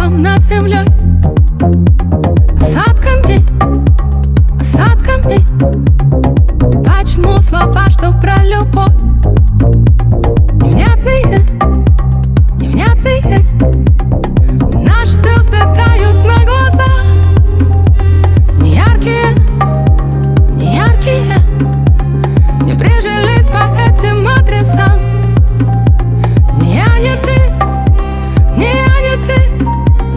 небом над землей. Осадками, осадками. Почему слова, что про любовь невнятные, невнятные? Наши звезды тают на глазах, неяркие, неяркие. Не прижились по этим адресам. Не я, не ты, не я, не ты.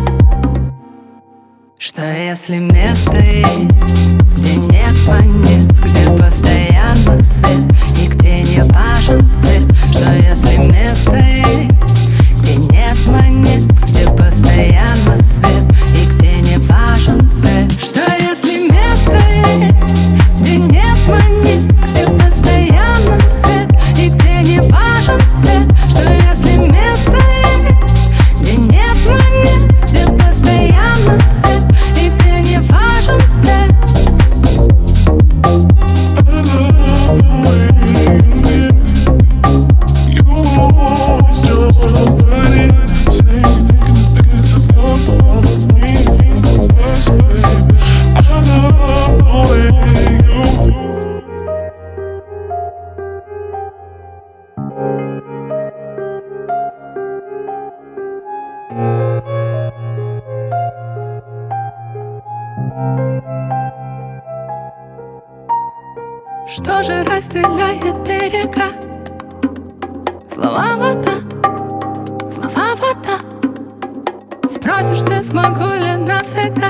Что если место есть, где нет планет, где постоянно свет и где не важен цвет? Что если место есть, где нет монет, где постоянно свет и где не важен цвет? Что если место есть, где нет монет, где постоянно свет и где не важен цвет? Что если место есть, где нет монет, где постоянно свет и где не важен цвет? Что же разделяет берега? Слова вода, слова вода. Спросишь ты, смогу ли навсегда?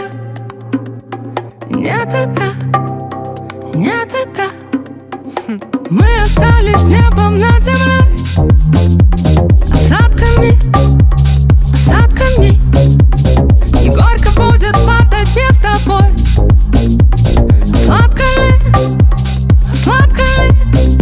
Нет, это, нет, это. Мы остались небом над землей. Осадками, осадками. И горько будет падать не с тобой. Сладко ли? Сладко ли?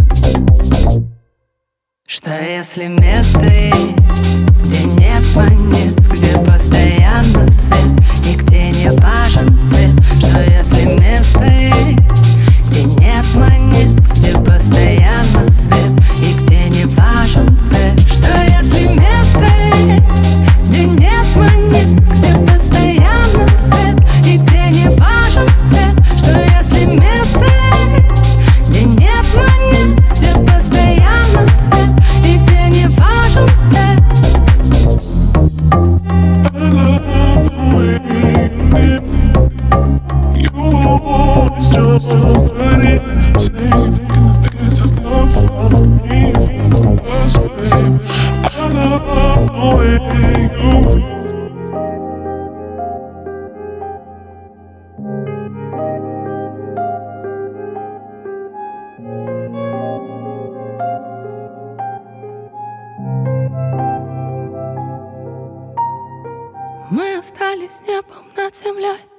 Что если место есть, где нет монет, где постоянно свет и где не важен цвет? Что если место есть, где нет монет, где постоянно свет и где не важен цвет? Что если место есть, где нет монет, где постоянно свет и где не важен цвет? Что если место есть, где нет монет, где постоянно свет и где не важен цвет? Мы остались небом над землей.